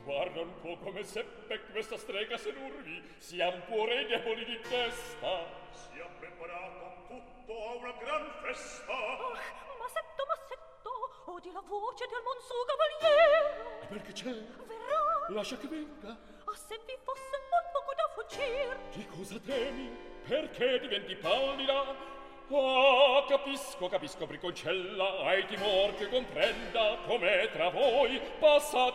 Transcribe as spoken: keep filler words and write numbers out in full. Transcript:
Guarda un po' come seppe questa strega sedurvi, siam pure deboli di testa. Sia preparato tutto a una gran festa. Ah, Massetto, Massetto, odi la voce del Monsù cavaliere. E perché c'è? Verrà. Lascia che venga. Ah, se vi fosse un poco da fuggir. Di cosa temi? Perché diventi pallida? Ah, capisco, capisco, Briconcella, hai timor che comprenda come tra voi passat